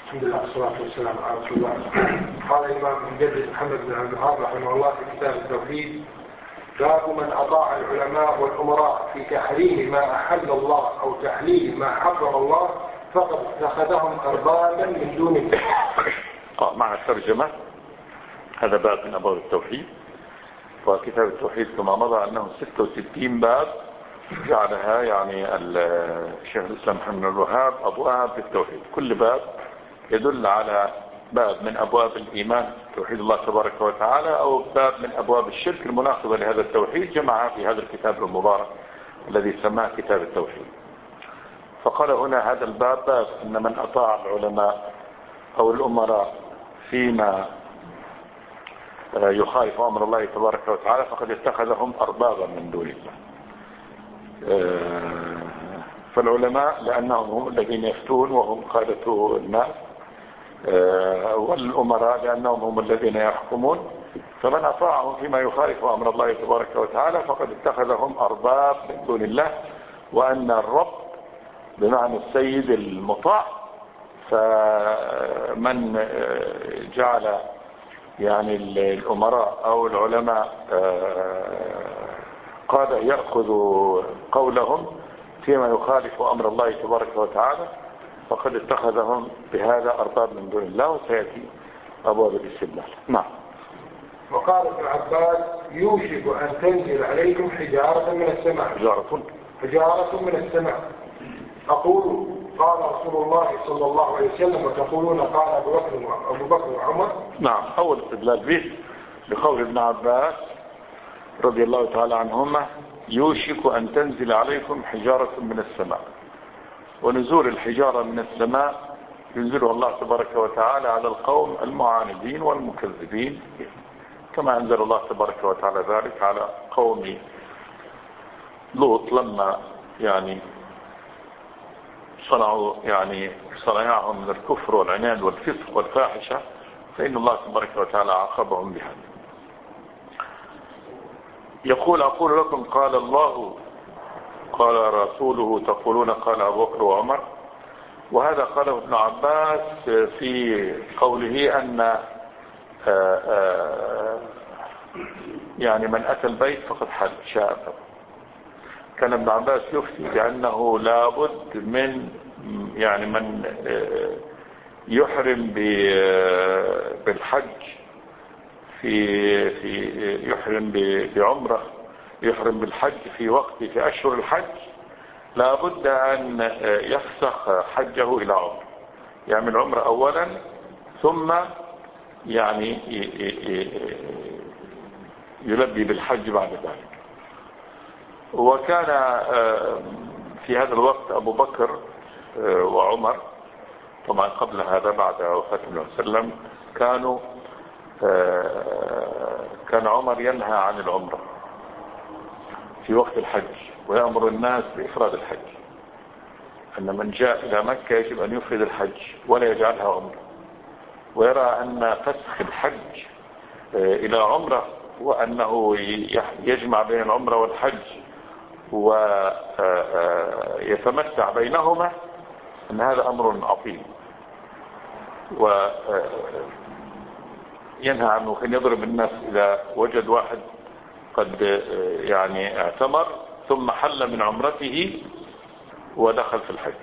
الحمد لله والصلاة والسلام على رسول الله. قال الإمام المجدد محمد بن عبد الوهاب رحمه الله في كتاب التوحيد: باب من أطاع العلماء والأمراء في تحريم ما أحل الله أو تحليل ما حرم الله فقد اتخذهم أربابا من دون الله. مع الترجمة. هذا باب من أبواب التوحيد، وكتاب التوحيد كما مضى أنه 66 باب جعلها يعني الشيخ الإسلام محمد بن الوهاب أبواب التوحيد، كل باب يدل على باب من أبواب الإيمان توحيد الله تبارك وتعالى أو باب من أبواب الشرك المناقضة لهذا التوحيد، جمعها في هذا الكتاب المبارك الذي سماه كتاب التوحيد. فقال هنا هذا الباب باب إن من أطاع العلماء أو الأمراء فيما يخالف أمر الله تبارك وتعالى فقد اتخذهم أربابا من دون الله. فالعلماء لأنهم هم الذين يفتون وهم قادة الناس، والأمراء لأنهم هم الذين يحكمون، فمن أطاعهم فيما يخالف أمر الله تبارك وتعالى فقد اتخذهم أرباب من دون الله. وأن الرب بمعنى السيد المطاع، فمن جعل يعني الأمراء أو العلماء قال يأخذ قولهم فيما يخالف أمر الله تبارك وتعالى فقد اتخذهم بهذا أرباب من دون الله، وسيأتي أبواب الاستدلال. نعم. وقال ابن عباس: يوشك أن تنزل عليكم حجارة من السماء. حجارة من السماء. أقول قال رسول الله صلى الله عليه وسلم وتقولون قال أبو بكر وعمر. نعم. أول استدلال به بقول ابن عباس رضي الله تعالى عنهما: يوشك أن تنزل عليكم حجارة من السماء. ونزول الحجارة من السماء ينزلها الله تبارك وتعالى على القوم المعاندين والمكذبين، كما أنزل الله تبارك وتعالى ذلك على قوم لوط لما يعني صنعوا يعني صنعهم من الكفر والعناد والفسق والفاحشة، فإن الله تبارك وتعالى عاقبهم بها. يقول: أقول لكم قال الله قال رسوله تقولون قال أبو بكر وعمر. وهذا قاله ابن عباس في قوله أن يعني من أتى البيت فقد حج شاء. كان ابن عباس يفتي بأنه لابد من يعني من يحرم بالحج يحرم بعمره، يحرم بالحج في أشهر الحج، لابد أن يفسخ حجه إلى عمره، يعمل عمره أولا ثم يعني يلبي بالحج بعد ذلك. وكان في هذا الوقت أبو بكر وعمر، طبعا قبل هذا بعد وفاة النبي صلى الله عليه وسلم، كان عمر ينهى عن العمرة في وقت الحج ويأمر الناس بإفراد الحج، أن من جاء إلى مكة يجب أن يفرد الحج ولا يجعلها عمرة، ويرى أن فسخ الحج إلى عمرة وأنه يجمع بين العمرة والحج ويتمتع بينهما أن هذا أمر عظيم، وينهى عنه. كان يضرب الناس إذا وجد واحد قد يعني اعتمر ثم حل من عمرته ودخل في الحج.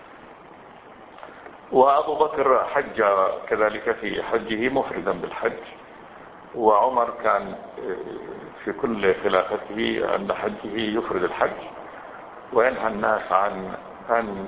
وأبو بكر حج كذلك في حجه مفردا بالحج، وعمر كان في كل خلافته عند حجه يفرد الحج وينهى الناس عن أن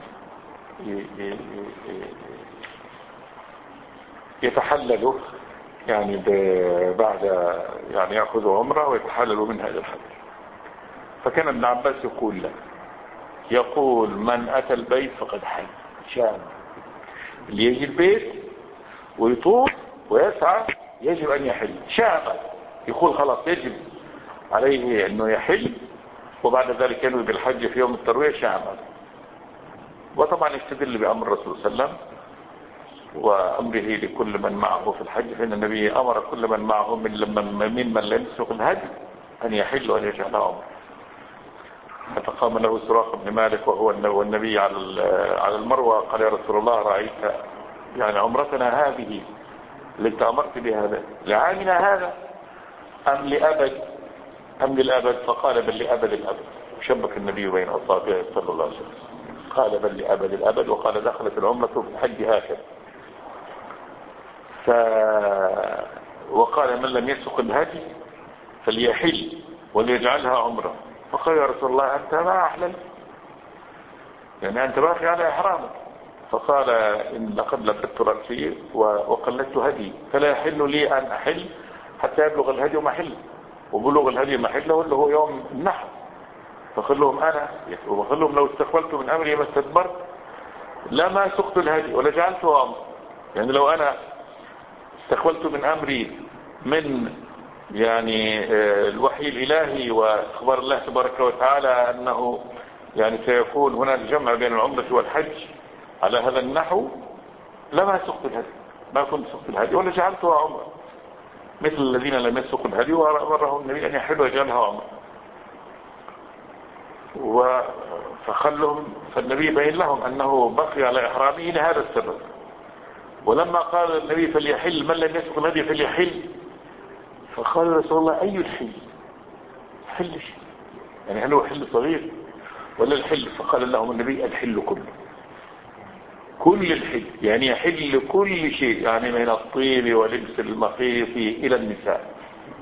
يتحللوا يعني بعد يعني يأخذوا عمره ويتحللوا من هذا الحج. فكان ابن عباس يقول له، يقول: من أتى البيت فقد حج شاء. اللي يجي البيت ويطوف ويسعى يجب أن يحل شاء، يقول خلاص يجب عليه أنه يحل وبعد ذلك ينوي بالحج في يوم التروية شاء. وطبعا يستدل بأمر الرسول صلى الله عليه وسلم وأمره لكل من معه في الحج، فإن النبي أمر كل من معه من لم يسوق الهدي أن يحل وأن يجعل عمره. حتى قام له سراقة بن مالك وهو النبي على المروة، قال: يا رسول الله رأيت يعني عمرتنا هذه اللي انت امرت بهذا لعامنا هذا ام لأبد ام للأبد؟ فقال بل لأبد الأبد. شبك النبي بين أصابعه صلى الله عليه وسلم، قال بل لأبد الأبد، وقال دخلت العمرة في الحج هكذا. وقال من لم يسق الهدي فليحل وليجعلها عمرة. فقال يا رسول الله أنت ما أحلل، يعني أنت باقي على إحرامك. فقال إن لقد لبت رأسي وقلدت هدي، فلا يحل لي أن أحل حتى يبلغ الهدي محله، وبلغ الهدي محله اللي هو يوم النحر. فقال لهم أنا، وقال لهم لو استقبلت من أمري ما استدبرت لما سقت الهدي ولا جعلته عمر. يعني لو أنا استقبلت من أمري من يعني الوحي الإلهي وأخبار الله تبارك وتعالى أنه يعني سيكون هناك جمع بين العمرة والحج على هذا النحو لما سقت الهدي، ما كنت سقت الهدي ولا جعلتها عمرة، مثل الذين لم يسقوا الهدي وأمرهم النبي أن يحلوا ويجعلها عمرة. فالنبي بين لهم أنه بقي على إحرامه لهذا السبب. ولما قال النبي فليحل من لم يسق الهدي فليحل، فقال رسول الله أي الحل؟ حل شيء يعني هل هو حل صغير ولا الحل؟ فقال لهم النبي الحل كله، كل الحل، يعني يحل كل شيء، يعني من الطيب ولبس المخيط إلى النساء.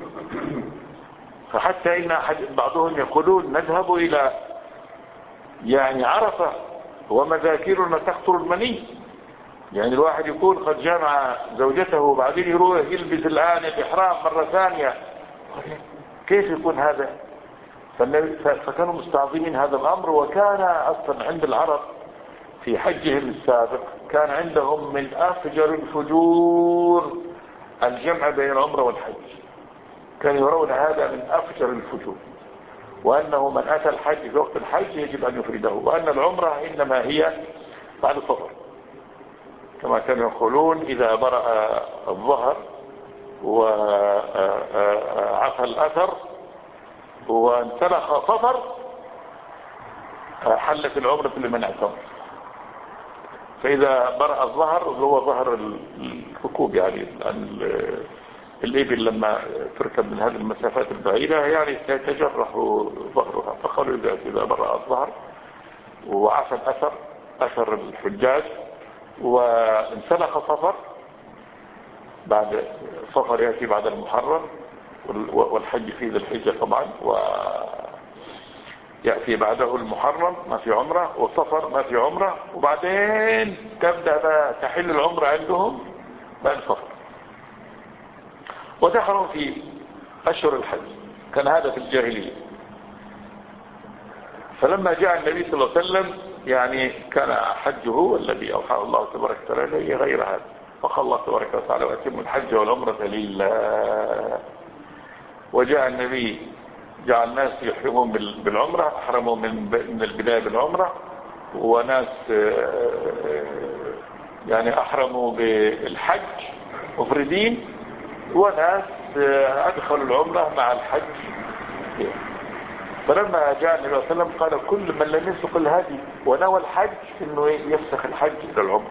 فحتى إن بعضهم يقولون نذهب إلى يعني عرفة ومذاكرنا تخطر المني، يعني الواحد يكون قد جمع زوجته وبعدين يروح يلبس الآن الإحرام مرة ثانية، كيف يكون هذا؟ فكانوا مستعظمين هذا الأمر. وكان أصلا عند العرب في حجهم السابق كان عندهم من أفجر الفجور الجمع بين العمرة والحج، كانوا يرون هذا من أفجر الفجور، وأنه من أتى الحج في وقت الحج يجب أن يفرده، وأن العمرة إنما هي بعد الصفر، كما كانوا يقولون إذا برأ الظهر وعفى الأثر وانسلخ صفر حلت العمرة لمن اعتمر. فإذا برأ الظهر هو ظهر الركوب، يعني الإبل لما تركب من هذه المسافات البعيدة يعني تجرح ظهرها. فقالوا إذا برأ الظهر وعفى الأثر، أثر الحجاج، وانسلخ صفر، بعد صفر يأتي بعد المحرم والحج في ذي الحجة طبعا، ويأتي بعده المحرم ما في عمرة، وصفر ما في عمرة، وبعدين تبدأ تحل العمرة عندهم بعد صفر، وتحرم في أشهر الحج. كان هذا في الجاهلية. فلما جاء النبي صلى الله عليه وسلم يعني كان حجه الذي أوحاه الله تبارك وتعالى غير هذا، فقال الله تبارك وتعالى وأتم الحج والعمرة لله. وجاء النبي جعل الناس يحرمون بالعمرة، أحرموا من البداية بالعمرة، وناس يعني أحرموا بالحج مفردين، وناس أدخلوا العمرة مع الحج. فلما جاء النبي صلى الله عليه وسلم قال كل من لم يسق الهدي ونوى الحج إنه يفسخ الحج إلى العمرة.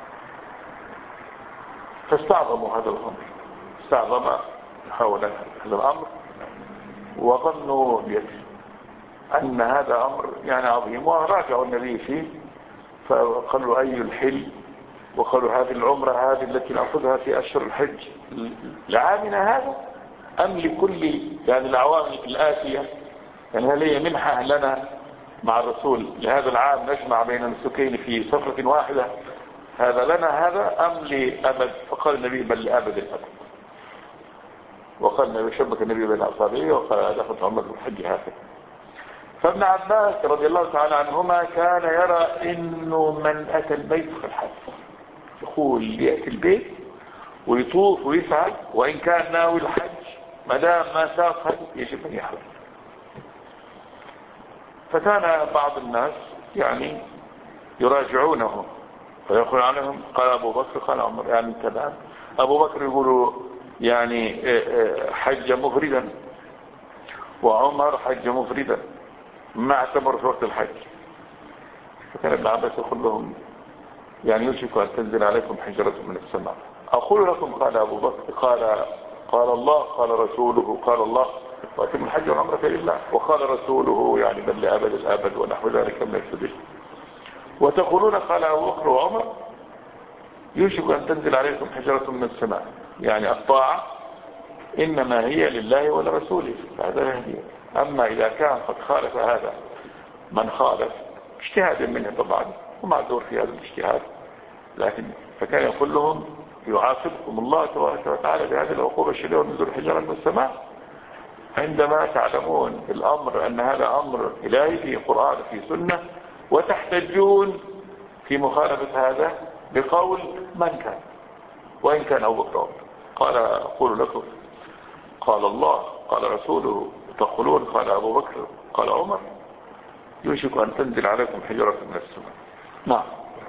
فاستعظموا هذا الأمر، استعظم حول هذا الأمر، وظنوا أن هذا أمر يعني عظيم، وراجعوا النبي فيه فقالوا أي الحل، وقالوا هذه العمرة هذه التي نأخذها في أشهر الحج لعامنا هذا أم لكل يعني الأعوام الآتية؟ يعني هل هي منحة لنا مع الرسول لهذا العام نجمع بين النسكين في سفرة واحدة، هذا لنا هذا أم لأبد؟ فقال النبي بل لأبد الأبد. وقال النبي شبك النبي بين أصابعه وقال دخلت عمرة الحج هكذا. فابن عباس رضي الله تعالى عنهما كان يرى إنه من أتى البيت فالحج، يقول يأتي البيت ويطوف ويسعى، وإن كان ناوي الحج ما دام ما ساق هدي يجب أن يحرم. فكان بعض الناس يعني يراجعونه ويقول عنهم قال أبو بكر قال عمر، يعني تمام. أبو بكر يقولوا يعني حج مفردا، وعمر حج مفردا ما اعتبر في وقت الحج. فكان ابن عباس يقول لهم يعني يوشك أن تنزل عليكم حجرة من السماء. أقول لكم قال أبو بكر قال الله قال رسوله قال الله وأتم الحج والعمرة لله وقال رسوله يعني بل لأبد الأبد ونحو ذلك من السبيل. وتقولون قال أبو بكر وعمر يوشك أن تنزل عليكم حجرة من السماء، يعني الطاعة إنما هي لله ولرسوله هذا يهدي. أما إذا كان قد خالف هذا من خالف اجتهاد منه طبعا ومعذور في هذا الاجتهاد، لكن فكان يقول لهم يعاقبكم الله تبارك وتعالى بهذه العقوبة الشديدة ونزول حجرة من السماء عندما تعلمون الأمر أن هذا أمر إلهي في قرآن في سنة، وتحتجون في مخالفة هذا بقول من كان وإن كان أبو بكر. قال أقول لكم قال الله قال رسوله تقولون قال أبو بكر قال عمر يوشك أن تنزل عليكم حجرة من السماء. نعم.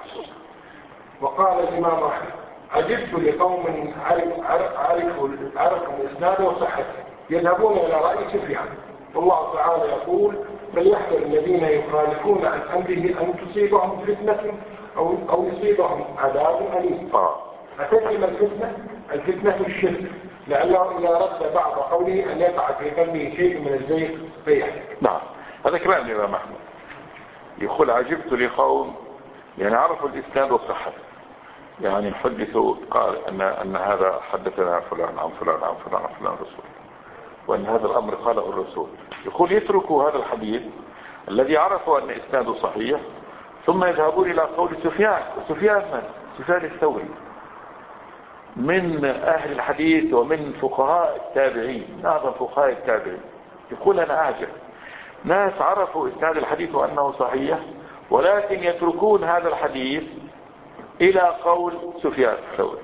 وقال الإمام أحمد عجبت لقوم عرفوا الإسناد وصحته يذهبون إلى رأي سفيان، والله تعالى يقول فليحذر الذين يخالفون عن أمره أن تصيبهم فتنة أو يصيبهم عذاب أليم. أتدري ما الفتنة الشرك، لأنه إذا رد بعض قوله أن يقع في قلبه شيء من الزيغ فيحدث. نعم هذا كلام الإمام أحمد يقول عجبت لقوم يعني عرفوا الإسناد وصحته، يعني حدثوا قال أن هذا حدثنا فلان عن فلان عن فلان عن فلان رسول، وأن هذا الأمر قاله الرسول. يقول يتركوا هذا الحديث الذي عرفوا أن إسناده صحيح ثم يذهبون إلى قول سفيان. سفيان من؟ سفيان الثوري من أهل الحديث ومن فقهاء التابعين، أعظم فقهاء التابعين. يقول أنا أعجب ناس عرفوا إسناد الحديث وأنه صحيح ولكن يتركون هذا الحديث إلى قول سفيان الثوري.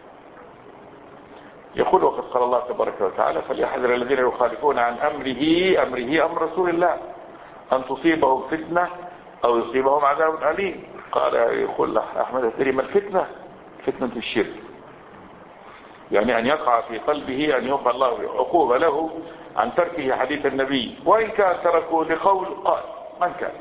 يقول وقد قال الله تبارك وتعالى فليحذر الذين يخالفون عن أمره أمر رسول الله أن تصيبهم فتنة أو يصيبهم عذاب أليم. قال يقول أحمد الثري ما الفتنة؟ فتنة الشرك، يعني أن يقع في قلبه أن يوقع الله عقوبة له عن تركه حديث النبي، وإن كان تركه لقول قال من كان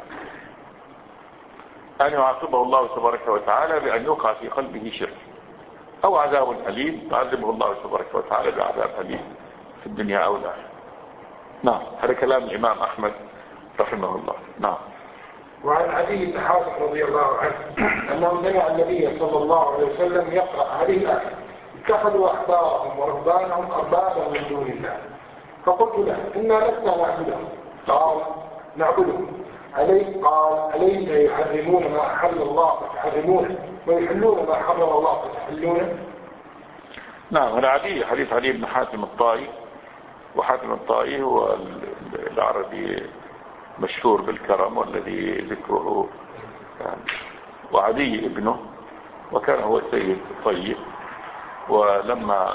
أن يعاقبه الله تبارك وتعالى بأن يقع في قلبه شرك أو عذاب أليم يعذبه الله تبارك وتعالى بعذاب أليم في الدنيا أو الآخرة. نعم هذا كلام الإمام أحمد رحمه الله. نعم. وعن علي بن حاتم رضي الله عنه أنه سمع النبي صلى الله عليه وسلم يقرأ هذه الآية اتخذوا أحبارهم ورهبانهم أربابا من دون الله، فقلت له إنا لسنا نعبدهم. قال نعبدهم. قال أليس يحرمون ما أحل الله فتحرمونه ويحلون ما حرم الله فتحلونه؟ نعم هذا حديث علي بن حاتم الطائي، وحاتم الطائي هو العربي مشهور بالكرم والذي ذكره يعني، وعدي ابنه، وكان هو سيد طيب. ولما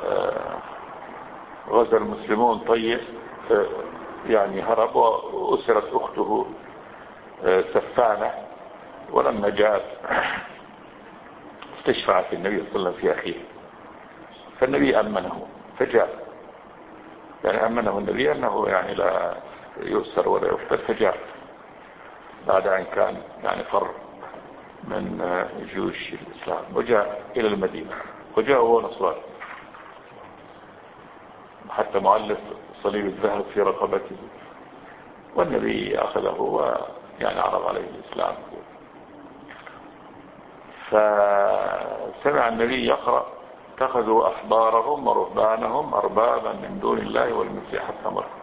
غزا المسلمون طيب يعني هرب وأسرت أخته سفانة، ولما جاءت استشفعت النبي صلى الله عليه وسلم في أخيه، فالنبي أمنه فجاء، يعني أمنه النبي أنه يعني لا يؤسر ولا يفتر، فجاء بعد أن كان يعني فر من جيوش الإسلام وجاء إلى المدينة، وجاء هو نصراني حتى معلق صليب الذهب في رقبته، والنبي أخذه ويعني عرض عليه الإسلام. فسمع النبي يقرأ اتخذوا أحبارهم ورهبانهم أربابا من دون الله والمسيح ابن مريم.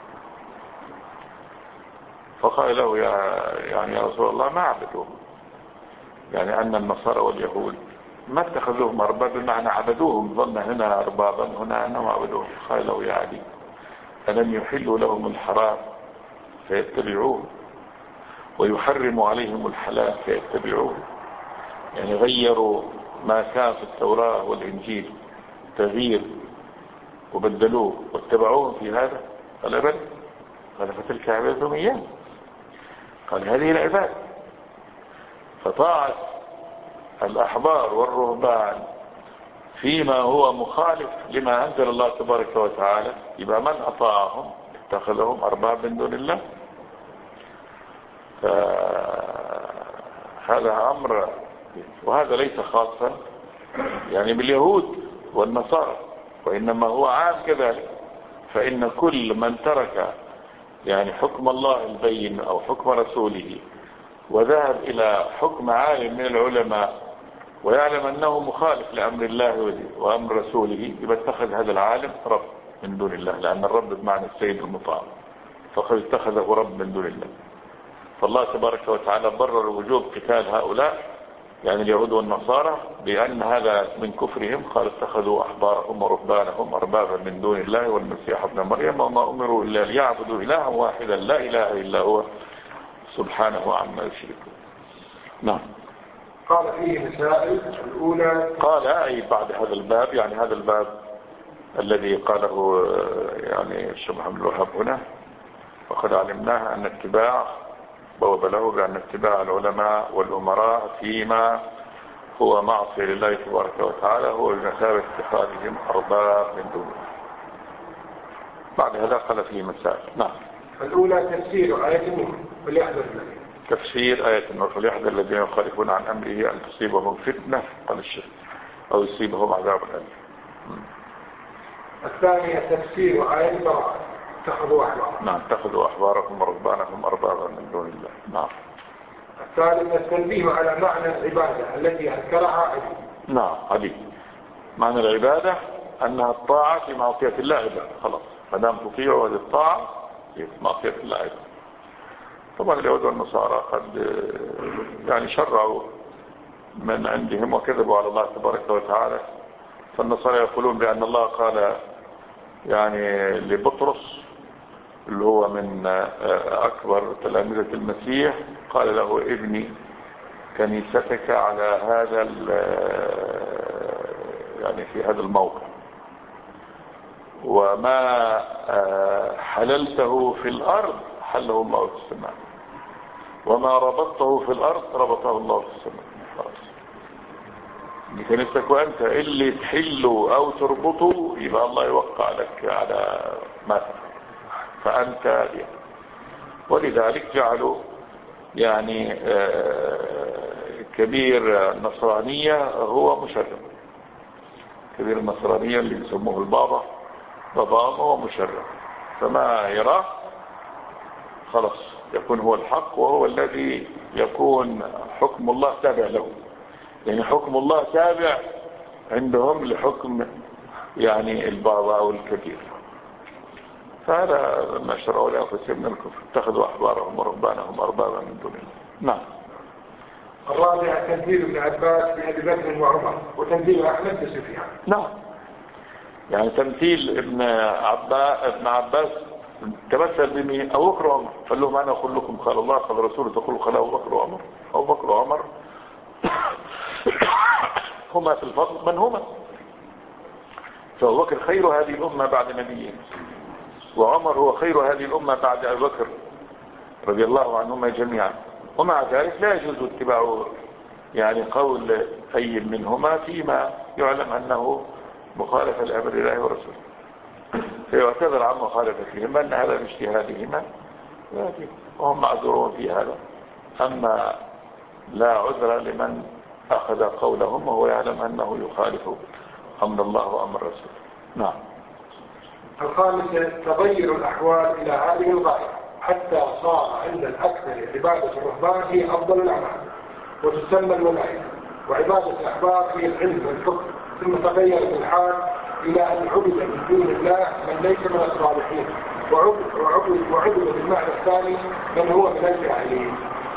فقال له يا رسول الله ما عبدوهم، يعني أن النصارى واليهود ما اتخذوهم أرباب بمعنى عبدوهم، ظن هنا أربابا هنا أنهم عبدوهم. قال له يا علي ألم يحلوا لهم الحرام فيتبعوه ويحرم عليهم الحلال فيتبعوه؟ يعني غيروا ما كان في التوراة والإنجيل تغيير وبدلوه واتبعوه في هذا. قال بل. قال فتلك عبادتهم إياه. قال هذه العبادة. فطاعت الأحبار والرهبان فيما هو مخالف لما أنزل الله تبارك وتعالى، يبقى من أطاعهم اتخذهم أرباب من دون الله. فهذا أمر وهذا ليس خاصا يعني باليهود والنصارى، وإنما هو عام كذلك. فإن كل من ترك يعني حكم الله البين أو حكم رسوله وذهب إلى حكم عالم من العلماء ويعلم أنه مخالف لأمر الله وأمر رسوله، يبقى اتخذ هذا العالم رب من دون الله، لأن الرب بمعنى السيد المطاع، فقد اتخذه رب من دون الله. فالله تبارك وتعالى برر وجوب قتال هؤلاء يعني اليهود والنصارى بأن هذا من كفرهم، قال اتخذوا أحبارهم ورهبانهم أربابا من دون الله والمسيح ابن مريم وما أمروا إلا ليعبدوا إلها واحدا لا إله إلا هو سبحانه عما يشركون. نعم. قال فيه مسائل. الأولى قال أي بعد هذا الباب، يعني هذا الباب الذي قاله يعني الشيخ محمد الوهاب هنا، وقد علمناه أن اتباع بواب له بأن اتباع العلماء والأمراء فيما هو معصية لله تبارك وتعالى هو بمثابة اتخاذهم أرباب من دونه. بعد هذا قال فيه مسائل. نعم. الأولى تفسير آية النور فليحذر الذين. تفسير آية النور فليحذر الذين يخالفون عن أمره أن تصيبهم فتنة قال الشيخ أو يصيبهم عذاب أليم. الثانية تفسير آية البراءة اتخذوا أحبارهم. نعم اتخذوا أحبارهم ورهبانهم أربابا من دون الله. نعم. الثالثة التنبيه على معنى العبادة التي أذكرها علي. نعم علي. معنى العبادة أنها الطاعة في معصية الله عبادة، خلاص ما دام تطيعوا هذه الطاعة في معصية الله عبادة. طبعا اليهود والنصارى قد يعني شرعوا من عندهم وكذبوا على الله تبارك وتعالى. فالنصارى يقولون بأن الله قال يعني لبطرس اللي هو من أكبر تلامذة المسيح، قال له ابني كنيستك على هذا يعني في هذا الموقع، وما حللته في الأرض حله الله في السماء، وما ربطته في الأرض ربطه الله في السماء. دي كنيستك، وأنت اللي تحله أو تربطه يبقى الله يوقع لك على ما تفعل، فأنت ولذلك جعلوا يعني كبير النصرانية هو مشرف. كبير النصرانية اللي يسموه البابا هو مشرف، فما يراه خلاص يكون هو الحق، وهو الذي يكون حكم الله تابع له، يعني حكم الله تابع عندهم لحكم يعني البابا أو الكبير. فهذا ما شرعوا لأنفسهم من الكفر، اتخذوا أحبارهم ورهبانهم أربابا من دون الله. نعم. الرابع تنزيل ابن عباس بأبي بكر وعمر وتنزيل أحمد بسفيان. نعم. يعني تمثيل ابن عباس تمثل بمين؟ أبو بكر وعمر. قال لهم أنا أقول لكم قال الله قال رسوله، تقول قال أبو بكر وعمر. أبو بكر وعمر هما في الفضل من هما، فأبو بكر خير هذه الأمة بعد نبيين، وعمر هو خير هذه الأمة بعد أبي بكر رضي الله عنهما جميعا. ومع ذلك لا يجوز اتباع يعني قول أي منهما فيما يعلم أنه مخالفة لأمر الله ورسوله، فيعتذر عن مخالفتهما أن هذا باجتهادهما وهم معذورون في هذا. أما لا عذر لمن أخذ قولهم وهو يعلم أنه يخالف أمر الله وأمر رسوله. نعم. الخامسة تغير الأحوال إلى هذه الغاية حتى صار عند الأكثر عبادة الرهبان هي أفضل الأعمال وتسمى الولاية، وعبادة الأحبار هي العلم والفقه. ثم تغيرت الحال إلى أن عبد من دون الله من ليس من الصالحين، وعبد بالمعنى الثاني من هو من الجاهلين.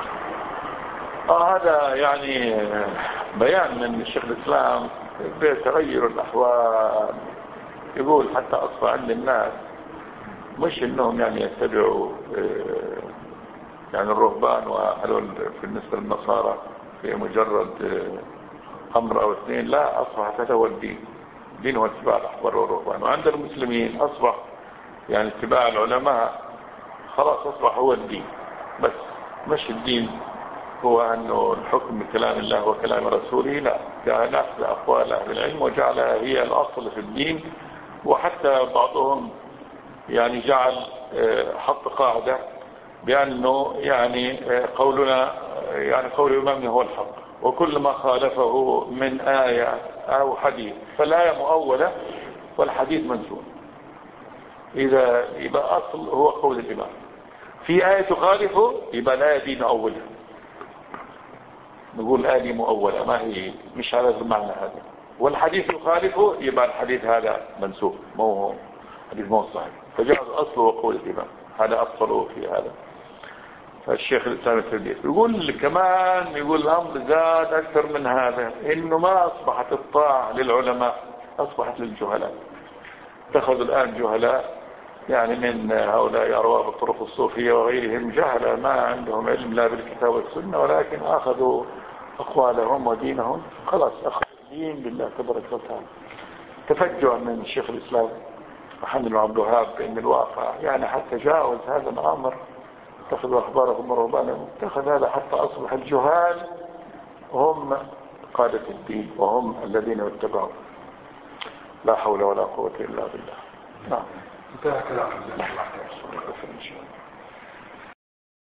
هذا يعني بيان من الشيخ الإسلام بتغير الأحوال. يقول حتى أصبح عند الناس مش إنهم يعني يتبعوا يعني الرهبان وهلول بالنسبة للنصارى في مجرد أمر أو اثنين، لا، أصبح هذا هو الدين. الدين هو اتباع الأحبار والرهبان. وعند المسلمين أصبح يعني اتباع العلماء خلاص أصبح هو الدين، بس مش الدين هو أنه الحكم بكلام الله وكلام رسوله، لا، جعل أخذ أقوال أهل العلم وجعلها هي الأصل في الدين. وحتى بعضهم يعني جعل حط قاعدة بأنه يعني قولنا يعني قول إمامنا هو الحق، وكل ما خالفه من آية أو حديث، فالآية مؤولة والحديث منسوخ. إذا يبقى أصل هو قول الإمام، في آية تخالفه يبقى الآية دي مؤولة، نقول الآية دي مؤولة ما هي مش على المعنى هذا، والحديث يخالفه يبقى الحديث هذا منسوخ، مو حديث مو صحيح. فجاء أصله وقول الإمام، هذا أصله في هذا. فالشيخ الإسلام السديس يقول كمان، يقول الأمر زاد أكثر من هذا، إنه ما أصبحت الطاعة للعلماء، أصبحت للجهلاء. اتخذوا الآن جهلاء يعني من هؤلاء أرواب الطرق الصوفية وغيرهم، جهل ما عندهم علم لا بالكتاب والسنة، ولكن أخذوا أقوالهم ودينهم، خلاص أخذوا الدين بالله تبارك وتعالى. تفجع من الشيخ الإسلام محمد بن عبد الوهاب بأن الواقع يعني حتى جاوز هذا الأمر، اتخذوا أخبارهم ورهبانهم، اتخذ هذا حتى أصبح الجهال هم قادة الدين وهم الذين يتبعون. لا حول ولا قوة إلا بالله. نعم. انتهى كلام.